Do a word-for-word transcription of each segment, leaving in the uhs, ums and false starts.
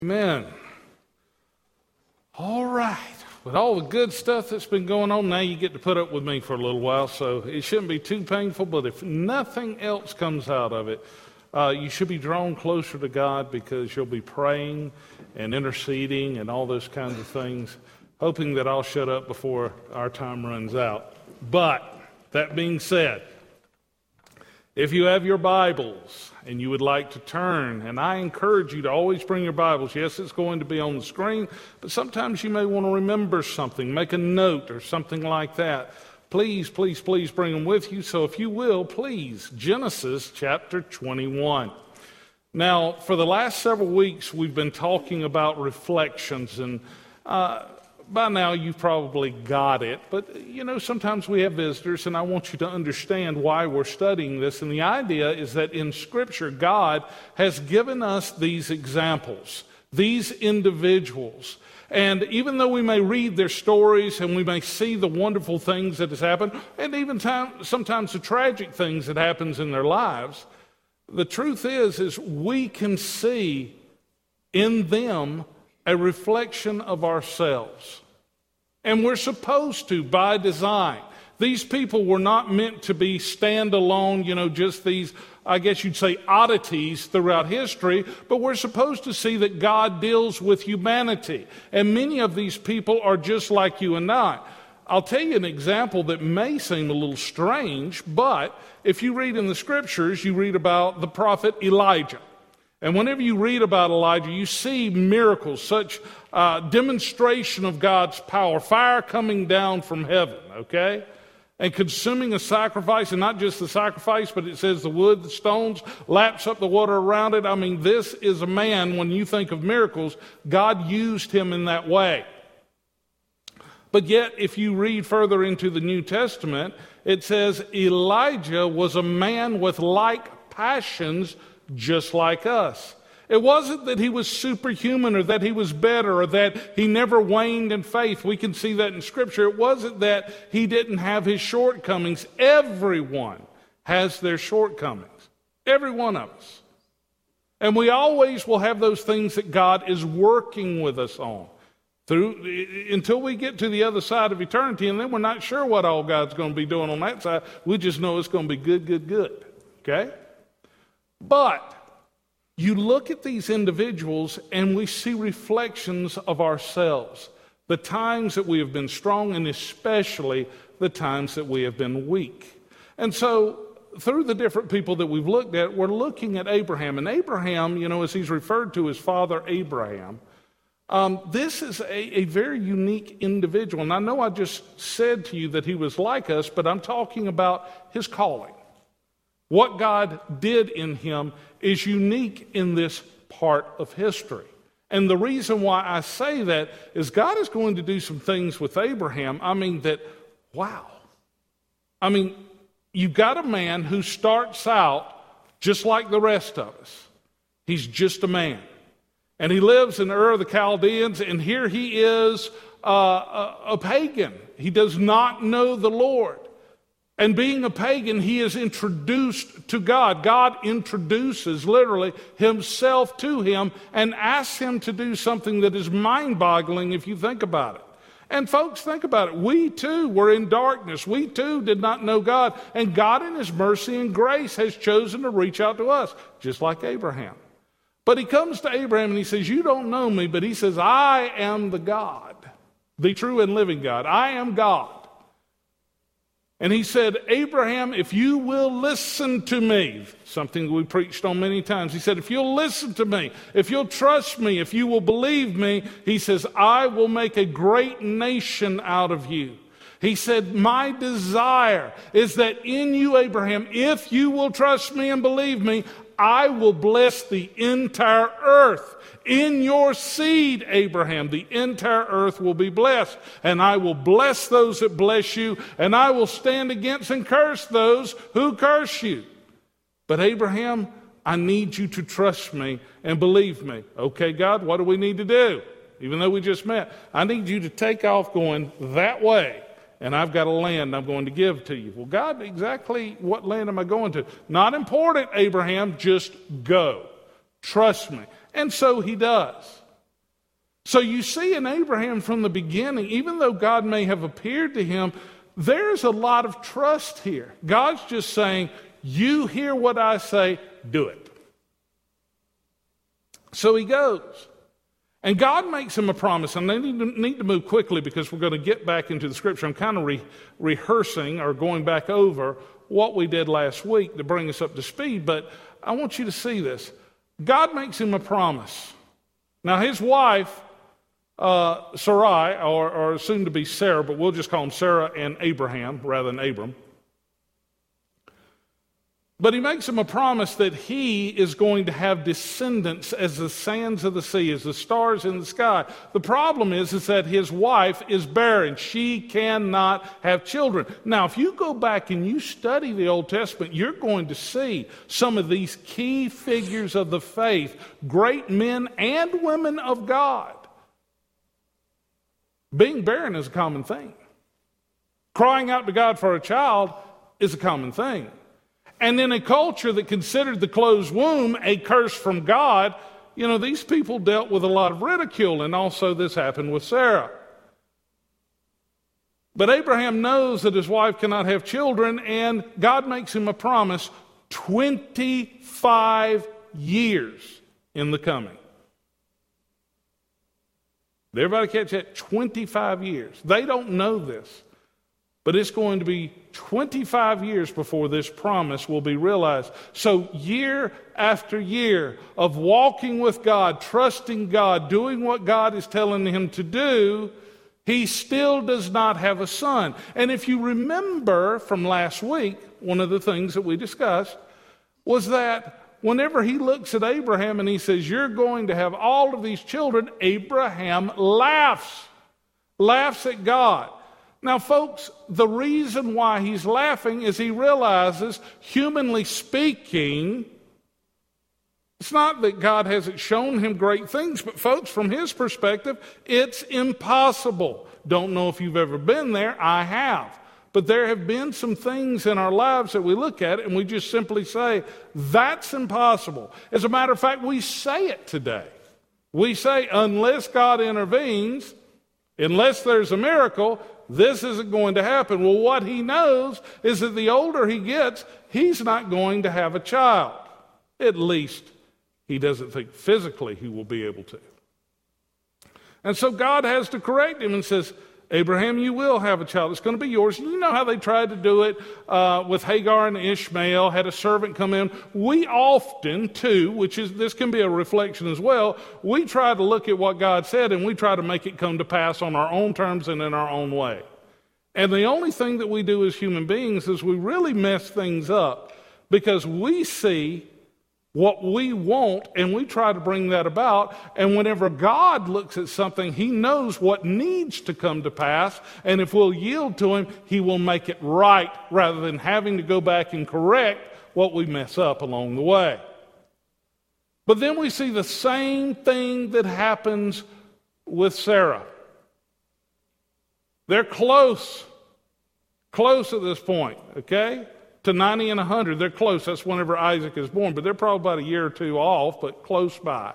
Amen. All right. With all the good stuff that's been going on, now you get to put up with me for a little while, so it shouldn't be too painful, but if nothing else comes out of it, uh, you should be drawn closer to God because you'll be praying and interceding and all those kinds of things, hoping that I'll shut up before our time runs out. But, that being said, if you have your Bibles and you would like to turn, and I encourage you to always bring your Bibles. Yes, it's going to be on the screen, but sometimes you may want to remember something, make a note or something like that. Please, please, please bring them with you. So if you will, please, Genesis chapter twenty-one. Now, for the last several weeks, we've been talking about reflections, and uh, by now you've probably got it, but you know, sometimes we have visitors, and I want you to understand why we're studying this. And the idea is that in Scripture, God has given us these examples, these individuals. And even though we may read their stories and we may see the wonderful things that has happened, and even time, sometimes the tragic things that happens in their lives, the truth is, is we can see in them a reflection of ourselves. And we're supposed to by design. These people were not meant to be standalone, you know, just these, I guess you'd say, oddities throughout history, but we're supposed to see that God deals with humanity. And many of these people are just like you and I. I'll tell you an example that may seem a little strange, but if you read in the Scriptures, you read about the prophet Elijah. And whenever you read about Elijah, you see miracles, such uh, demonstration of God's power, fire coming down from heaven, okay? And consuming a sacrifice, and not just the sacrifice, but it says the wood, the stones, laps up the water around it. I mean, this is a man, when you think of miracles, God used him in that way. But yet, if you read further into the New Testament, it says Elijah was a man with like passions just like us. It wasn't that he was superhuman or that he was better or that he never waned in faith. We can see that in Scripture. It wasn't that he didn't have his shortcomings. Everyone has their shortcomings. Every one of us. And we always will have those things that God is working with us on through until we get to the other side of eternity, and then we're not sure what all God's going to be doing on that side. We just know it's going to be good, good, good. Okay? But you look at these individuals and we see reflections of ourselves, the times that we have been strong and especially the times that we have been weak. And so through the different people that we've looked at, we're looking at Abraham. And Abraham, you know, as he's referred to as Father Abraham, um, this is a, a very unique individual. And I know I just said to you that he was like us, but I'm talking about his calling. What God did in him is unique in this part of history. And the reason why I say that is God is going to do some things with Abraham. I mean that, wow. I mean, you've got a man who starts out just like the rest of us. He's just a man. And he lives in Ur of the Chaldeans, and here he is uh, a, a pagan. He does not know the Lord. And being a pagan, he is introduced to God. God introduces, literally, himself to him and asks him to do something that is mind-boggling if you think about it. And folks, think about it. We too were in darkness. We too did not know God. And God in his mercy and grace has chosen to reach out to us, just like Abraham. But he comes to Abraham and he says, you don't know me, but he says, I am the God, the true and living God. I am God. And he said, Abraham, if you will listen to me, something we preached on many times. He said, if you'll listen to me, if you'll trust me, if you will believe me, he says, I will make a great nation out of you. He said, my desire is that in you, Abraham, if you will trust me and believe me, I will bless the entire earth. In your seed, Abraham, the entire earth will be blessed. And I will bless those that bless you, and I will stand against and curse those who curse you. But Abraham, I need you to trust me and believe me. Okay, God, what do we need to do? Even though we just met, I need you to take off going that way. And I've got a land I'm going to give to you. Well, God, exactly what land am I going to? Not important, Abraham, just go. Trust me. And so he does. So you see in Abraham from the beginning, even though God may have appeared to him, there's a lot of trust here. God's just saying, you hear what I say, do it. So he goes. And God makes him a promise, and I need to, need to move quickly because we're going to get back into the scripture. I'm kind of re- rehearsing or going back over what we did last week to bring us up to speed, but I want you to see this. God makes him a promise. Now his wife, uh, Sarai, or, or soon to be Sarah, but we'll just call them Sarah and Abraham rather than Abram. But he makes him a promise that he is going to have descendants as the sands of the sea, as the stars in the sky. The problem is, is that his wife is barren. She cannot have children. Now, if you go back and you study the Old Testament, you're going to see some of these key figures of the faith, great men and women of God. Being barren is a common thing. Crying out to God for a child is a common thing. And in a culture that considered the closed womb a curse from God, you know, these people dealt with a lot of ridicule, and also this happened with Sarah. But Abraham knows that his wife cannot have children, and God makes him a promise, twenty-five years in the coming. Did everybody catch that? twenty-five years. They don't know this. But it's going to be twenty-five years before this promise will be realized. So year after year of walking with God, trusting God, doing what God is telling him to do, he still does not have a son. And if you remember from last week, one of the things that we discussed was that whenever he looks at Abraham and he says, you're going to have all of these children, Abraham laughs, laughs at God. Now, folks, the reason why he's laughing is he realizes, humanly speaking, it's not that God hasn't shown him great things, but folks, from his perspective, it's impossible. Don't know if you've ever been there. I have. But there have been some things in our lives that we look at and we just simply say, that's impossible. As a matter of fact, we say it today. We say, unless God intervenes, unless there's a miracle, this isn't going to happen. Well, what he knows is that the older he gets, he's not going to have a child. At least he doesn't think physically he will be able to. And so God has to correct him and says, Abraham, you will have a child. It's going to be yours. You know how they tried to do it uh, with Hagar and Ishmael, had a servant come in. We often, too, which is this can be a reflection as well, we try to look at what God said and we try to make it come to pass on our own terms and in our own way. And the only thing that we do as human beings is we really mess things up because we see what we want, and we try to bring that about. And whenever God looks at something, he knows what needs to come to pass. And if we'll yield to him, he will make it right rather than having to go back and correct what we mess up along the way. But then we see the same thing that happens with Sarah. They're close, close at this point, okay? To ninety and one hundred, they're close. That's whenever Isaac is born, but they're probably about a year or two off, but close by.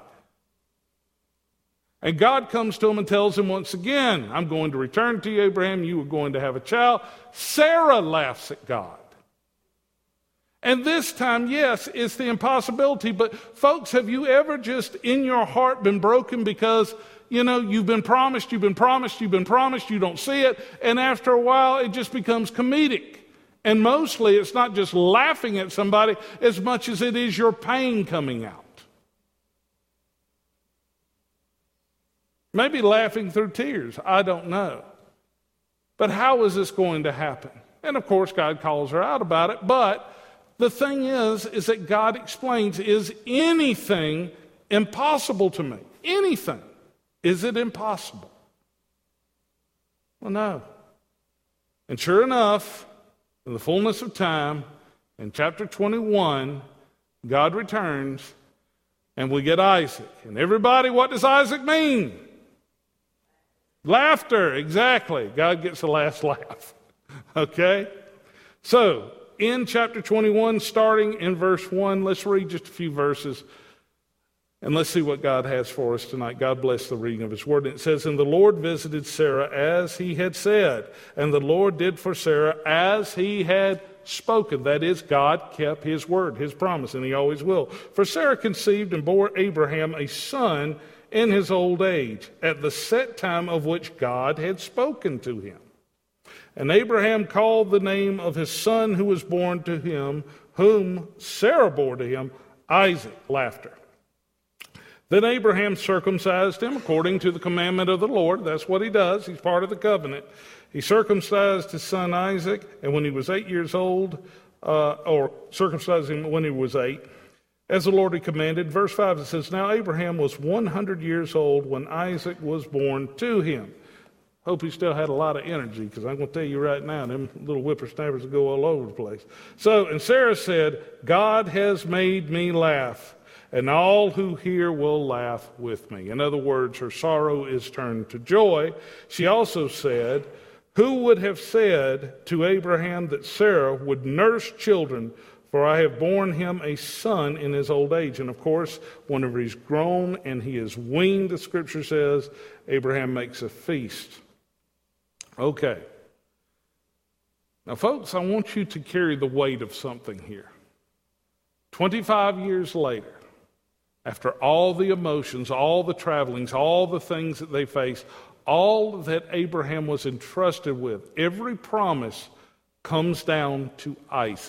And God comes to him and tells him once again, I'm going to return to you, Abraham. You are going to have a child. Sarah laughs at God. And this time, yes, it's the impossibility, but folks, have you ever just in your heart been broken because, you know, you've been promised, you've been promised, you've been promised, you don't see it, and after a while it just becomes comedic. And mostly it's not just laughing at somebody as much as it is your pain coming out. Maybe laughing through tears, I don't know. But how is this going to happen? And of course God calls her out about it, but the thing is, is that God explains, is anything impossible to me? Anything. Is it impossible? Well, no. And sure enough, in the fullness of time, in chapter twenty-one, God returns and we get Isaac. And everybody, what does Isaac mean? Laughter, exactly. God gets the last laugh. Okay? So, in chapter twenty-one, starting in verse one, let's read just a few verses. And let's see what God has for us tonight. God bless the reading of his word. And it says, and the Lord visited Sarah as he had said, and the Lord did for Sarah as he had spoken. That is, God kept his word, his promise, and he always will. For Sarah conceived and bore Abraham a son in his old age, at the set time of which God had spoken to him. And Abraham called the name of his son who was born to him, whom Sarah bore to him, Isaac. Laughter. Then Abraham circumcised him according to the commandment of the Lord. That's what he does. He's part of the covenant. He circumcised his son Isaac, and when he was eight years old, uh, or circumcised him when he was eight, as the Lord had commanded. Verse five, it says, now Abraham was one hundred years old when Isaac was born to him. Hope he still had a lot of energy, because I'm going to tell you right now, them little whippersnappers go all over the place. So, and Sarah said, God has made me laugh, and all who hear will laugh with me. In other words, her sorrow is turned to joy. She also said, who would have said to Abraham that Sarah would nurse children, for I have borne him a son in his old age. And of course, whenever he's grown and he is weaned, the scripture says, Abraham makes a feast. Okay. Now, folks, I want you to carry the weight of something here. twenty-five years later, after all the emotions, all the travelings, all the things that they faced, all that Abraham was entrusted with, every promise comes down to Isaac.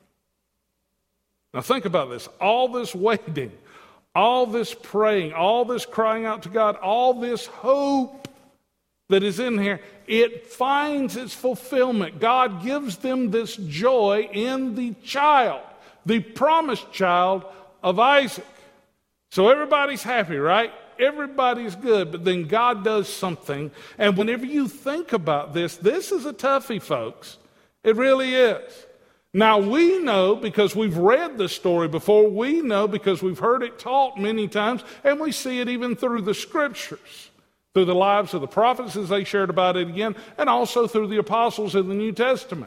Now think about this. All this waiting, all this praying, all this crying out to God, all this hope that is in here, it finds its fulfillment. God gives them this joy in the child, the promised child of Isaac. So everybody's happy, right? Everybody's good, but then God does something. And whenever you think about this, this is a toughie, folks. It really is. Now, we know because we've read the story before, we know because we've heard it taught many times, and we see it even through the scriptures, through the lives of the prophets as they shared about it again, and also through the apostles in the New Testament.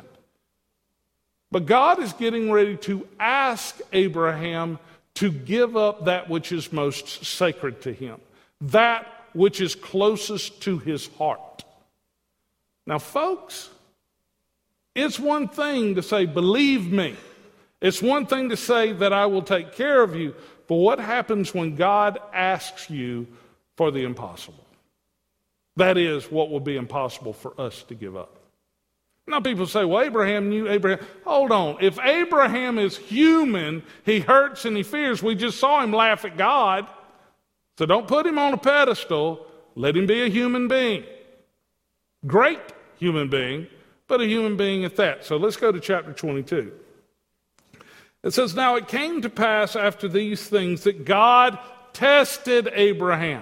But God is getting ready to ask Abraham to give up that which is most sacred to him, that which is closest to his heart. Now, folks, it's one thing to say, believe me. It's one thing to say that I will take care of you. But what happens when God asks you for the impossible? That is what will be impossible for us to give up. Now people say, well, Abraham knew Abraham. Hold on. If Abraham is human, he hurts and he fears. We just saw him laugh at God. So don't put him on a pedestal. Let him be a human being. Great human being, but a human being at that. So let's go to chapter twenty-two. It says, now it came to pass after these things that God tested Abraham.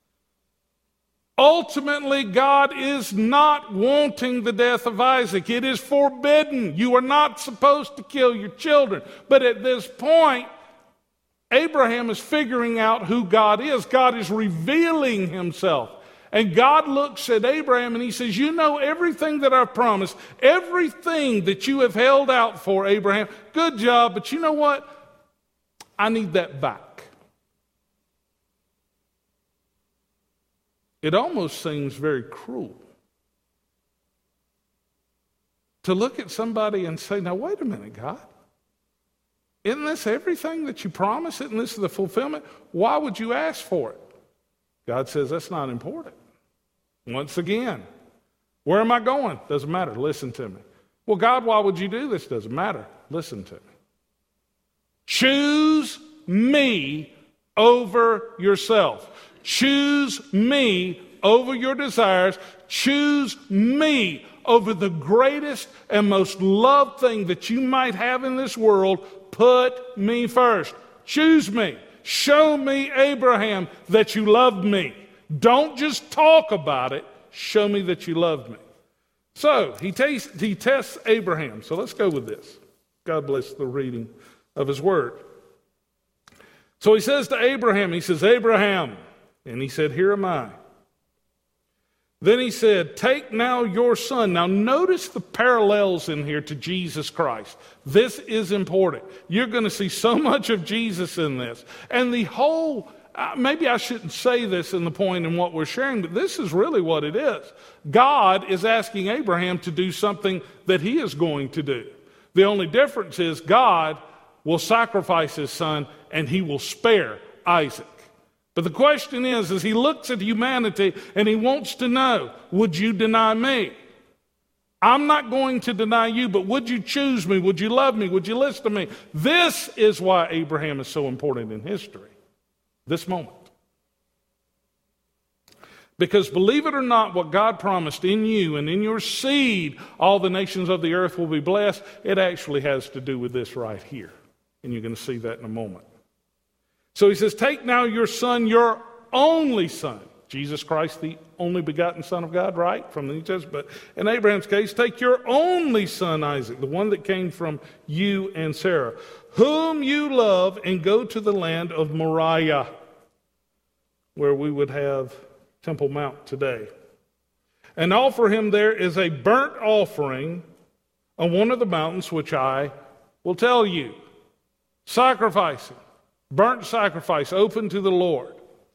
Ultimately, God is not wanting the death of Isaac. It is forbidden. You are not supposed to kill your children. But at this point, Abraham is figuring out who God is. God is revealing himself. And God looks at Abraham and he says, you know everything that I've promised, everything that you have held out for, Abraham, good job, but you know what? I need that back. It almost seems very cruel to look at somebody and say, now wait a minute, God. Isn't this everything that you promised? Isn't this the fulfillment? Why would you ask for it? God says, that's not important. Once again, where am I going? Doesn't matter. Listen to me. Well, God, why would you do this? Doesn't matter. Listen to me. Choose me over yourself. Choose me over your desires. Choose me over the greatest and most loved thing that you might have in this world. Put me first. Choose me. Show me, Abraham, that you love me. Don't just talk about it. Show me that you love me. So he, tastes, he tests Abraham. So let's go with this. God bless the reading of his word. So he says to Abraham, he says, Abraham, and he said, here am I. Then he said, take now your son. Now notice the parallels in here to Jesus Christ. This is important. You're going to see so much of Jesus in this. And the whole uh, maybe I shouldn't say this in the point in what we're sharing, but this is really what it is. God is asking Abraham to do something that he is going to do. The only difference is God will sacrifice his son and he will spare Isaac. But the question is, as he looks at humanity and he wants to know, would you deny me? I'm not going to deny you, but would you choose me? Would you love me? Would you listen to me? This is why Abraham is so important in history, this moment. Because believe it or not, what God promised in you and in your seed, all the nations of the earth will be blessed, it actually has to do with this right here. And you're going to see that in a moment. So he says, take now your son, your only son. Jesus Christ, the only begotten Son of God, right? From the New Testament. But in Abraham's case, take your only son, Isaac, the one that came from you and Sarah, whom you love, and go to the land of Moriah, where we would have Temple Mount today, and offer him there as a burnt offering on one of the mountains which I will tell you. Sacrificing, burnt sacrifice, open to the Lord.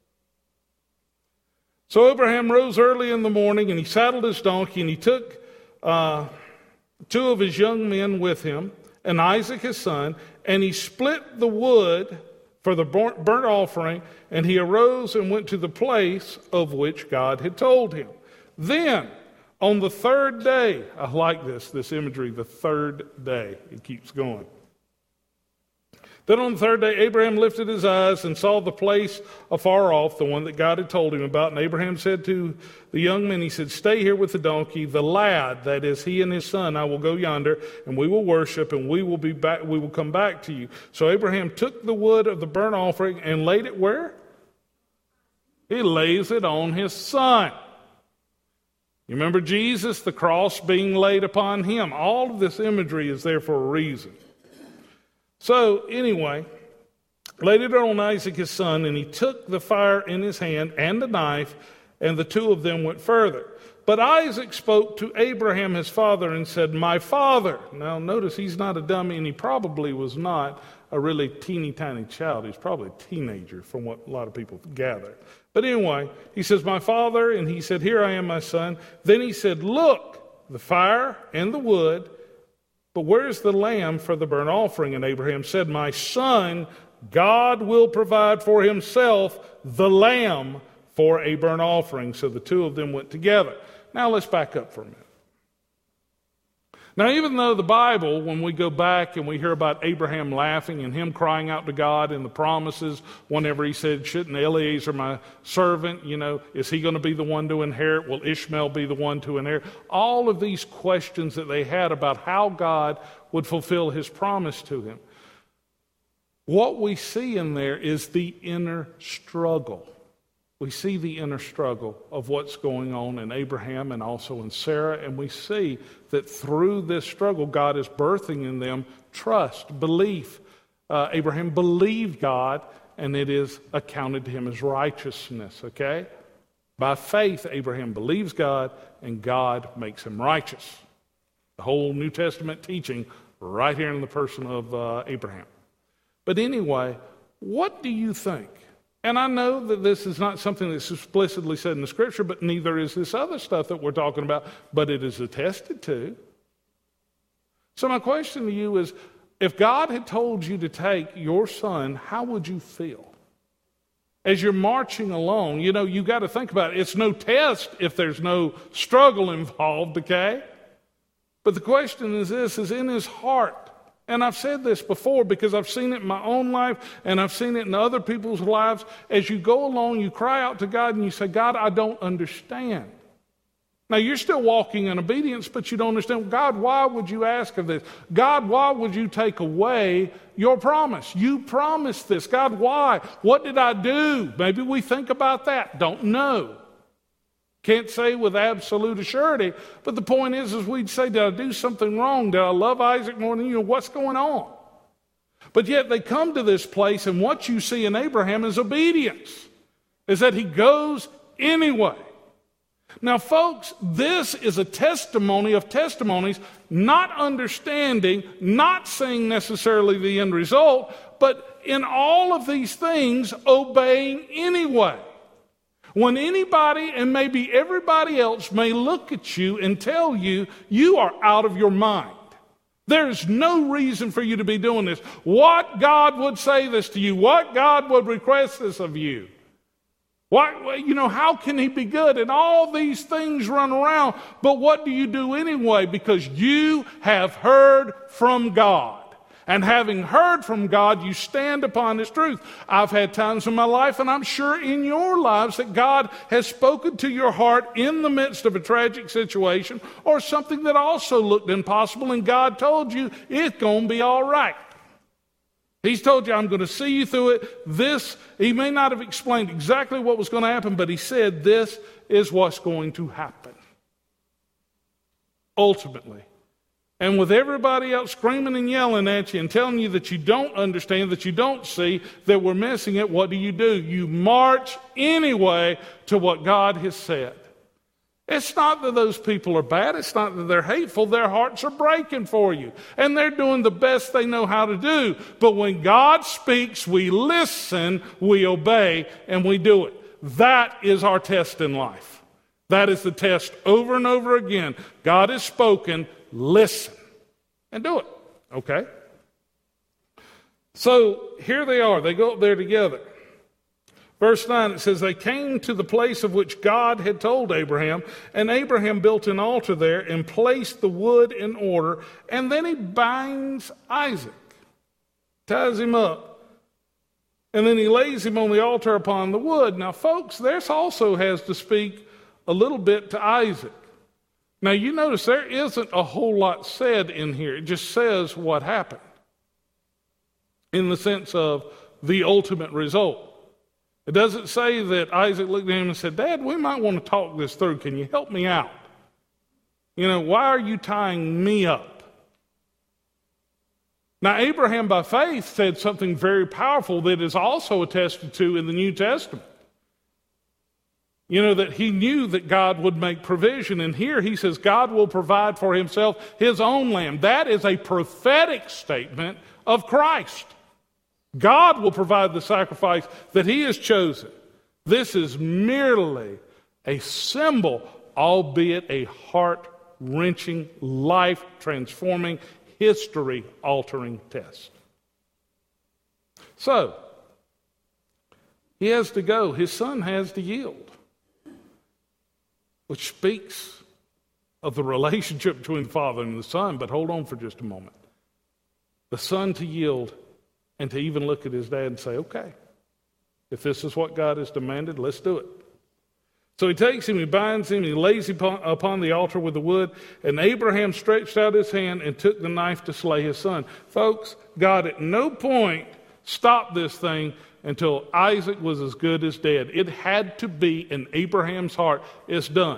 So Abraham rose early in the morning, and he saddled his donkey, and he took uh, two of his young men with him, and Isaac his son, and he split the wood for the burnt offering, and he arose and went to the place of which God had told him. Then, on the third day, I like this, this imagery, the third day. It keeps going. Then on the third day, Abraham lifted his eyes and saw the place afar off, the one that God had told him about. And Abraham said to the young men, he said, stay here with the donkey. The lad, that is he and his son, I will go yonder, and we will worship, and we will be back. We will come back to you. So Abraham took the wood of the burnt offering and laid it where? He lays it on his son. You remember Jesus, the cross being laid upon him. All of this imagery is there for a reason. So, anyway, laid it on Isaac his son, and he took the fire in his hand and the knife, and the two of them went further. But Isaac spoke to Abraham his father and said, my father. Now, notice he's not a dummy, and he probably was not a really teeny tiny child. He's probably a teenager from what a lot of people gather. But anyway, he says, my father, and he said, here I am, my son. Then he said, look, the fire and the wood, but where's the lamb for the burnt offering? And Abraham said, my son, God will provide for himself the lamb for a burnt offering. So the two of them went together. Now let's back up for a minute. Now, even though the Bible, when we go back and we hear about Abraham laughing and him crying out to God and the promises, whenever he said, shouldn't Eliezer, my servant, you know, is he going to be the one to inherit? Will Ishmael be the one to inherit? All of these questions that they had about how God would fulfill his promise to him. What we see in there is the inner struggle. We see the inner struggle of what's going on in Abraham and also in Sarah, and we see that through this struggle, God is birthing in them trust, belief. Uh, Abraham believed God, and it is accounted to him as righteousness, okay? By faith, Abraham believes God, and God makes him righteous. The whole New Testament teaching right here in the person of uh, Abraham. But anyway, what do you think? And I know that this is not something that's explicitly said in the Scripture, but neither is this other stuff that we're talking about, but it is attested to. So my question to you is, if God had told you to take your son, how would you feel? As you're marching along, you know, you got to think about it. It's no test if there's no struggle involved, okay? But the question is this, is in his heart. And I've said this before because I've seen it in my own life and I've seen it in other people's lives. As you go along, you cry out to God and you say, God, I don't understand. Now, you're still walking in obedience, but you don't understand. God, why would you ask of this? God, why would you take away your promise? You promised this. God, why? What did I do? Maybe we think about that. Don't know. Can't say with absolute surety, but the point is, is we'd say, did I do something wrong? Did I love Isaac more than you? What's going on? But yet they come to this place, and what you see in Abraham is obedience, is that he goes anyway. Now, folks, this is a testimony of testimonies, not understanding, not seeing necessarily the end result, but in all of these things, obeying anyway. When anybody and maybe everybody else may look at you and tell you, you are out of your mind. There's no reason for you to be doing this. What God would say this to you? What God would request this of you? Why, you know, how can he be good? And all these things run around. But what do you do anyway? Because you have heard from God. And having heard from God, you stand upon his truth. I've had times in my life, and I'm sure in your lives, that God has spoken to your heart in the midst of a tragic situation or something that also looked impossible, and God told you it's going to be all right. He's told you, I'm going to see you through it. This, he may not have explained exactly what was going to happen, but he said this is what's going to happen. Ultimately. And with everybody else screaming and yelling at you and telling you that you don't understand, that you don't see, that we're missing it, what do you do? You march anyway to what God has said. It's not that those people are bad. It's not that they're hateful. Their hearts are breaking for you. And they're doing the best they know how to do. But when God speaks, we listen, we obey, and we do it. That is our test in life. That is the test over and over again. God has spoken, listen, and do it. Okay? So here they are. They go up there together. Verse nine, it says, they came to the place of which God had told Abraham, and Abraham built an altar there and placed the wood in order, and then he binds Isaac, ties him up, and then he lays him on the altar upon the wood. Now, folks, this also has to speak a little bit to Isaac. Now, you notice there isn't a whole lot said in here. It just says what happened in the sense of the ultimate result. It doesn't say that Isaac looked at him and said, Dad, we might want to talk this through. Can you help me out? You know, why are you tying me up? Now, Abraham by faith said something very powerful that is also attested to in the New Testament. You know, that he knew that God would make provision. And here he says God will provide for himself his own lamb. That is a prophetic statement of Christ. God will provide the sacrifice that he has chosen. This is merely a symbol, albeit a heart-wrenching, life-transforming, history-altering test. So, he has to go. His son has to yield, which speaks of the relationship between the father and the son. But hold on for just a moment. The son to yield and to even look at his dad and say, okay, if this is what God has demanded, let's do it. So he takes him, he binds him, he lays him upon, upon the altar with the wood, and Abraham stretched out his hand and took the knife to slay his son. Folks, God at no point stopped this thing until Isaac was as good as dead. It had to be in Abraham's heart. It's done.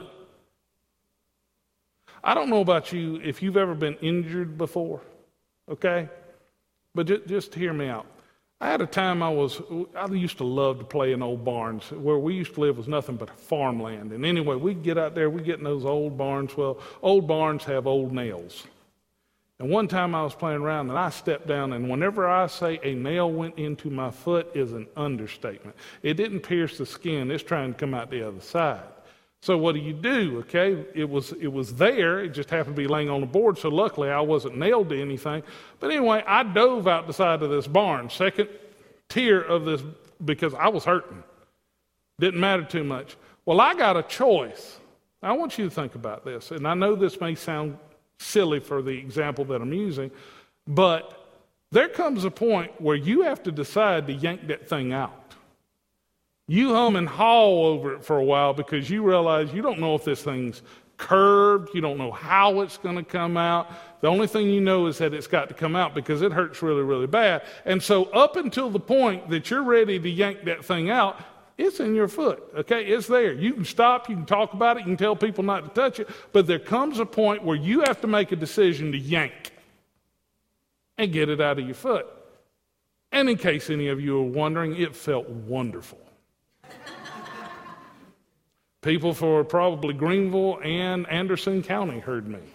I don't know about you if you've ever been injured before, okay? But just, just hear me out. I had a time I was, I used to love to play in old barns. Where we used to live was nothing but farmland. And anyway, we'd get out there, we'd get in those old barns. Well, old barns have old nails. And one time I was playing around and I stepped down, and whenever I say a nail went into my foot is an understatement. It didn't pierce the skin, it's trying to come out the other side. So what do you do, okay? It was it was there, it just happened to be laying on the board, so luckily I wasn't nailed to anything. But anyway, I dove out the side of this barn, second tier of this, because I was hurting. Didn't matter too much. Well, I got a choice. I want you to think about this, and I know this may sound silly for the example that I'm using, but there comes a point where you have to decide to yank that thing out. You hum and haw over it for a while because you realize you don't know if this thing's curved, you don't know how it's going to come out. The only thing you know is that it's got to come out because it hurts really, really bad. And so up until the point that you're ready to yank that thing out, it's in your foot, okay? It's there. You can stop, you can talk about it, you can tell people not to touch it, but there comes a point where you have to make a decision to yank and get it out of your foot. And in case any of you are wondering, it felt wonderful. People for probably Greenville and Anderson County heard me.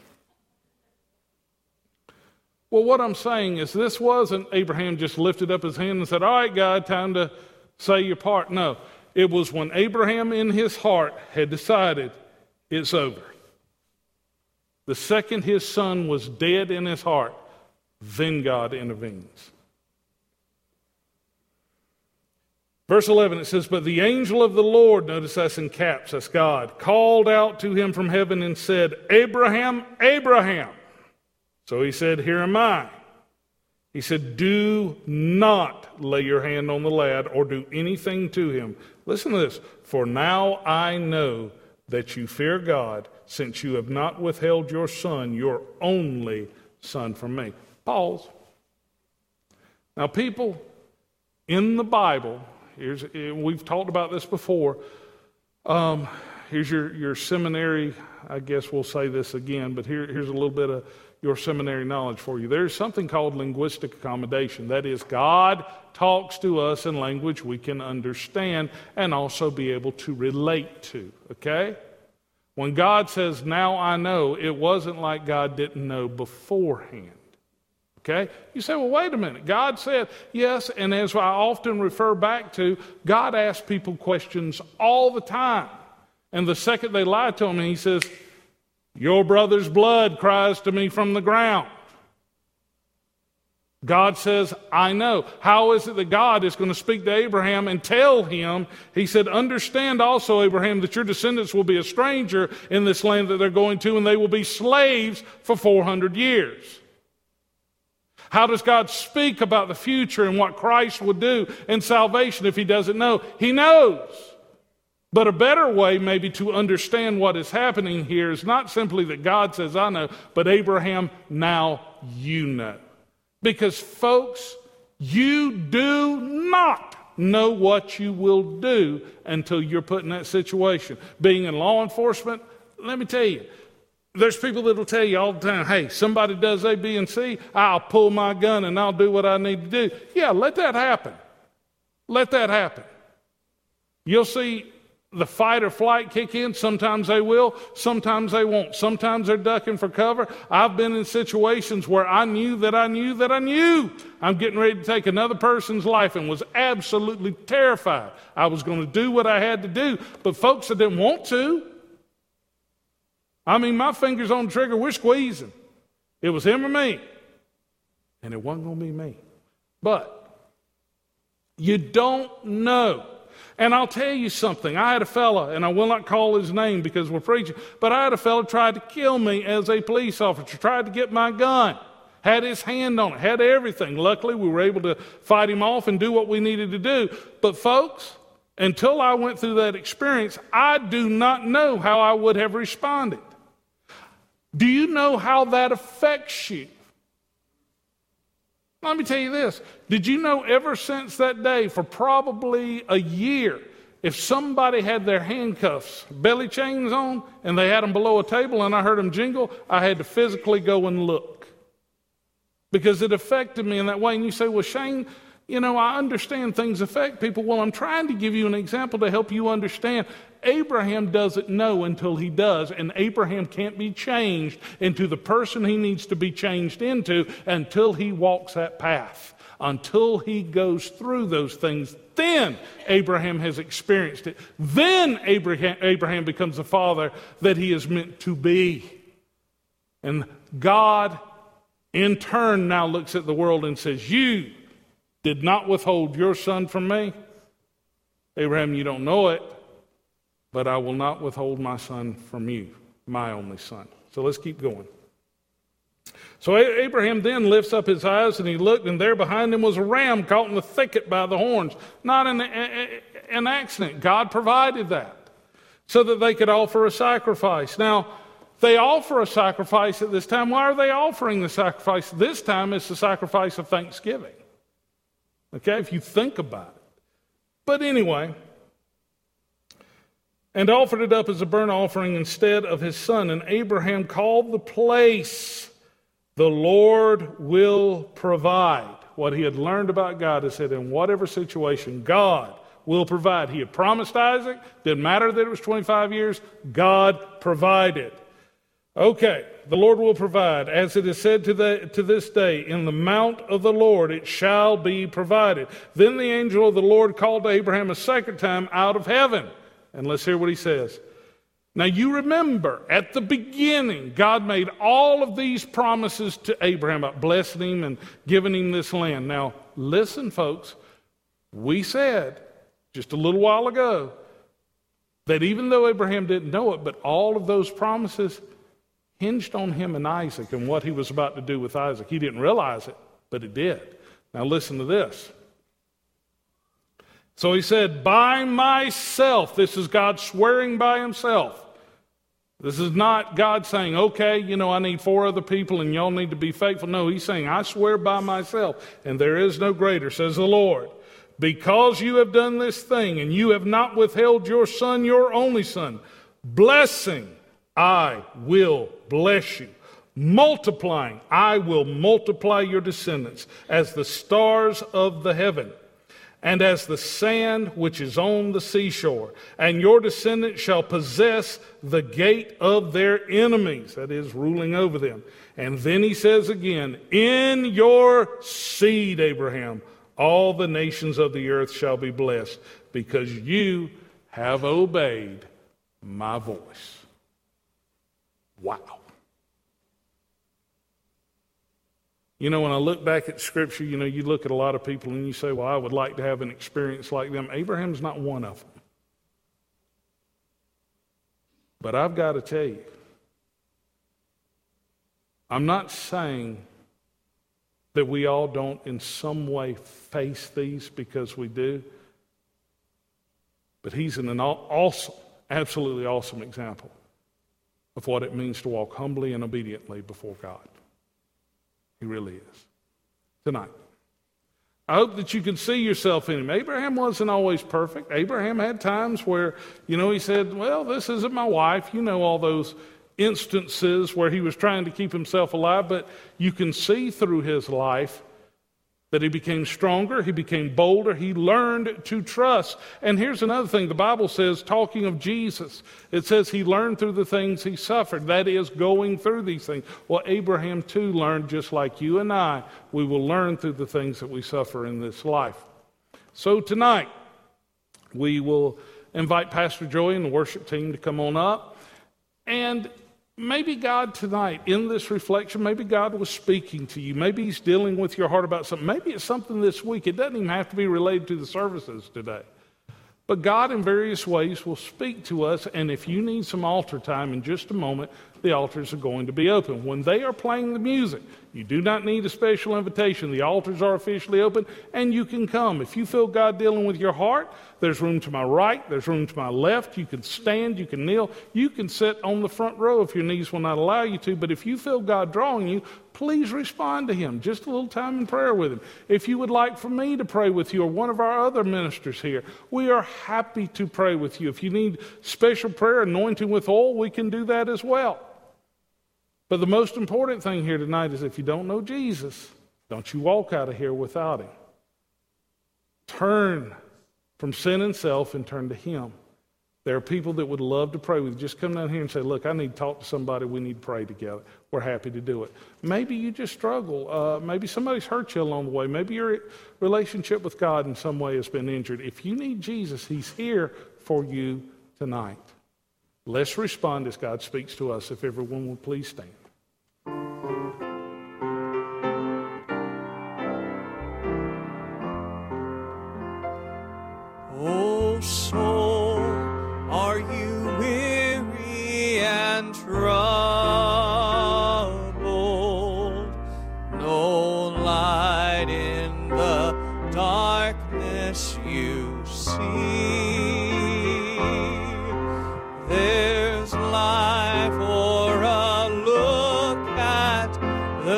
Well, what I'm saying is this wasn't Abraham just lifted up his hand and said, all right, God, time to say your part. No, it was when Abraham in his heart had decided it's over. The second his son was dead in his heart, then God intervenes. Verse eleven, it says, but the angel of the Lord, notice that's in caps, that's God, called out to him from heaven and said, Abraham, Abraham. So he said, here am I. He said, do not lay your hand on the lad or do anything to him. Listen to this. For now I know that you fear God, since you have not withheld your son, your only son, from me. Pause. Now, people in the Bible, here's we've talked about this before. Um, here's your, your seminary, I guess we'll say this again, but here, here's a little bit of your seminary knowledge for you. There's something called linguistic accommodation. That is, God talks to us in language we can understand and also be able to relate to, okay? When God says, now I know, it wasn't like God didn't know beforehand, okay? You say, well, wait a minute. God said, yes, and as I often refer back to, God asks people questions all the time. And the second they lie to him, he says, your brother's blood cries to me from the ground. God says, I know. How is it that God is going to speak to Abraham and tell him, he said, understand also, Abraham, that your descendants will be a stranger in this land that they're going to, and they will be slaves for four hundred years. How does God speak about the future and what Christ will do in salvation if he doesn't know? He knows. But a better way maybe to understand what is happening here is not simply that God says, I know, but Abraham, now you know. Because folks, you do not know what you will do until you're put in that situation. Being in law enforcement, let me tell you, there's people that will tell you all the time, hey, somebody does A, B, and C, I'll pull my gun and I'll do what I need to do. Yeah, let that happen. Let that happen. You'll see the fight or flight kick in. Sometimes they will, sometimes they won't. Sometimes they're ducking for cover. I've been in situations where I knew that I knew that I knew I'm getting ready to take another person's life and was absolutely terrified. I was going to do what I had to do, but folks, I didn't want to. I mean, my finger's on the trigger, we're squeezing. It was him or me, and it wasn't going to be me. But you don't know. And I'll tell you something. I had a fella, and I will not call his name because we're preaching, but I had a fella try to kill me as a police officer, tried to get my gun, had his hand on it, had everything. Luckily, we were able to fight him off and do what we needed to do. But folks, until I went through that experience, I do not know how I would have responded. Do you know how that affects you? Let me tell you this. Did you know ever since that day, for probably a year, if somebody had their handcuffs, belly chains on, and they had them below a table and I heard them jingle, I had to physically go and look. Because it affected me in that way. And you say, well, Shane, you know, I understand things affect people. Well, I'm trying to give you an example to help you understand. Abraham doesn't know until he does, and Abraham can't be changed into the person he needs to be changed into until he walks that path, until he goes through those things. Then Abraham has experienced it. Then Abraham, Abraham becomes the father that he is meant to be. And God, in turn, now looks at the world and says, you did not withhold your son from me. Abraham, you don't know it, but I will not withhold my son from you, my only son. So let's keep going. So Abraham then lifts up his eyes and he looked, and there behind him was a ram caught in the thicket by the horns. Not an, an accident. God provided that so that they could offer a sacrifice. Now, they offer a sacrifice at this time. Why are they offering the sacrifice? This time it's the sacrifice of thanksgiving. Okay, if you think about it. But anyway, and offered it up as a burnt offering instead of his son. And Abraham called the place, the Lord will provide. What he had learned about God is that in whatever situation, God will provide. He had promised Isaac. Didn't matter that it was twenty-five years. God provided. Okay, the Lord will provide. As it is said to, the, to this day, in the mount of the Lord it shall be provided. Then the angel of the Lord called to Abraham a second time out of heaven. And let's hear what he says. Now you remember, at the beginning, God made all of these promises to Abraham about blessing him and giving him this land. Now, listen, folks. We said just a little while ago that even though Abraham didn't know it, but all of those promises hinged on him and Isaac and what he was about to do with Isaac. He didn't realize it, but it did. Now listen to this. So he said, by myself, this is God swearing by himself. This is not God saying, okay, you know, I need four other people and y'all need to be faithful. No, he's saying, I swear by myself, and there is no greater, says the Lord. Because you have done this thing and you have not withheld your son, your only son, blessing, I will bless you. Multiplying, I will multiply your descendants as the stars of the heaven and as the sand which is on the seashore. And your descendants shall possess the gate of their enemies, that is, ruling over them. And then he says again, in your seed, Abraham, all the nations of the earth shall be blessed, because you have obeyed my voice. Wow. You know, when I look back at Scripture, you know, you look at a lot of people and you say, well, I would like to have an experience like them. Abraham's not one of them. But I've got to tell you, I'm not saying that we all don't in some way face these, because we do. But he's an awesome, absolutely awesome example of what it means to walk humbly and obediently before God. He really is. Tonight, I hope that you can see yourself in him. Abraham wasn't always perfect. Abraham had times where, you know, he said, well, this isn't my wife. You know, all those instances where he was trying to keep himself alive, but you can see through his life that he became stronger, he became bolder, he learned to trust. And here's another thing the Bible says, talking of Jesus, it says he learned through the things he suffered. That is, going through these things. Well, Abraham too learned, just like you and I. We will learn through the things that we suffer in this life. So tonight, we will invite Pastor Joey and the worship team to come on up. And maybe God tonight, in this reflection, maybe God was speaking to you. Maybe he's dealing with your heart about something. Maybe it's something this week. It doesn't even have to be related to the services today. But God, in various ways, will speak to us. And if you need some altar time in just a moment, the altars are going to be open. When they are playing the music, you do not need a special invitation. The altars are officially open, and you can come. If you feel God dealing with your heart, there's room to my right, there's room to my left. You can stand, you can kneel, you can sit on the front row if your knees will not allow you to. But if you feel God drawing you, please respond to him. Just a little time in prayer with him. If you would like for me to pray with you or one of our other ministers here, we are happy to pray with you. If you need special prayer, anointing with oil, we can do that as well. But the most important thing here tonight is if you don't know Jesus, don't you walk out of here without him. Turn from sin and self and turn to him. There are people that would love to pray with you. Just come down here and say, look, I need to talk to somebody. We need to pray together. We're happy to do it. Maybe you just struggle. Uh, maybe somebody's hurt you along the way. Maybe your relationship with God in some way has been injured. If you need Jesus, he's here for you tonight. Let's respond as God speaks to us. If everyone will please stand. Oh, soul, are you weary and troubled? No light in the darkness you see. There's life or a look at the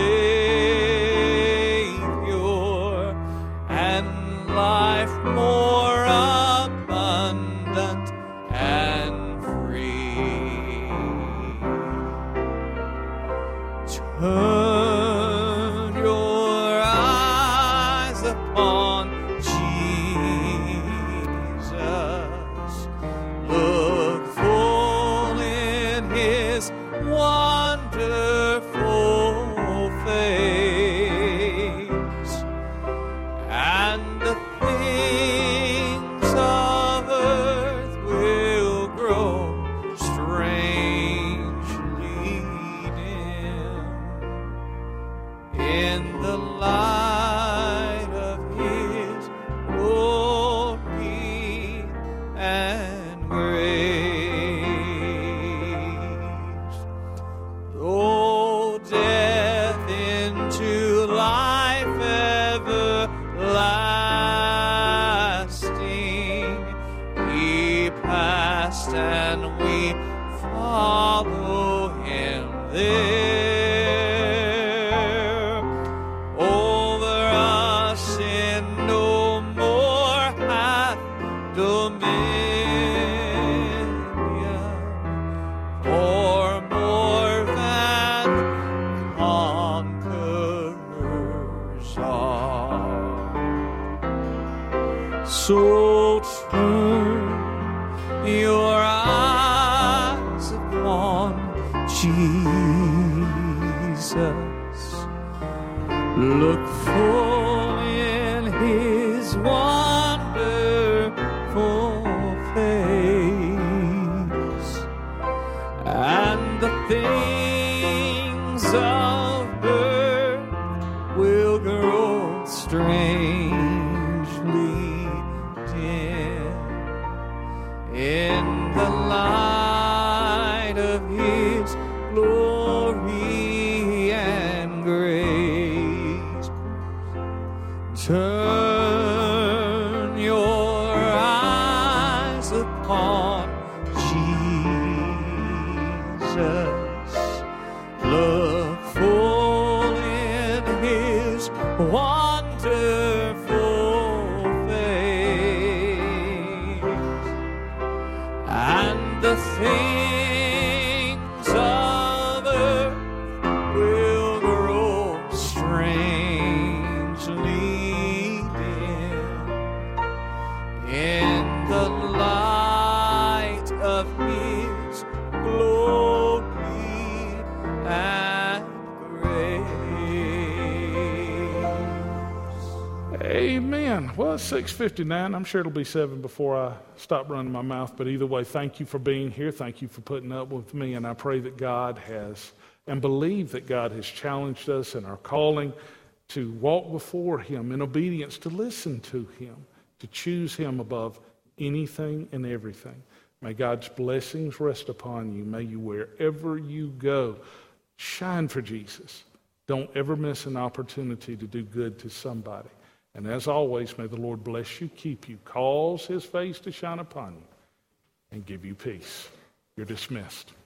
Savior, and life more abundant and free. Turn your eyes upon Jesus. and we follow him there. Over us sin no more hath dominion, for more than conquerors are. So turn your eyes upon Jesus. Look full in his wonderful face, and the things of earth will grow strangely dim in the light of his glory and grace. Turn your eyes upon Jesus. Look full in his wonderful face, and the things of earth will grow strangely dim in the light of his glory and grace. Amen. Well, it's six fifty-nine. I'm sure it'll be seven before I stop running my mouth. But either way, thank you for being here. Thank you for putting up with me. And I pray that God has, and believe that God has challenged us in our calling to walk before him in obedience, to listen to him, to choose him above anything and everything. May God's blessings rest upon you. May you, wherever you go, shine for Jesus. Don't ever miss an opportunity to do good to somebody. And as always, may the Lord bless you, keep you, cause his face to shine upon you, and give you peace. You're dismissed.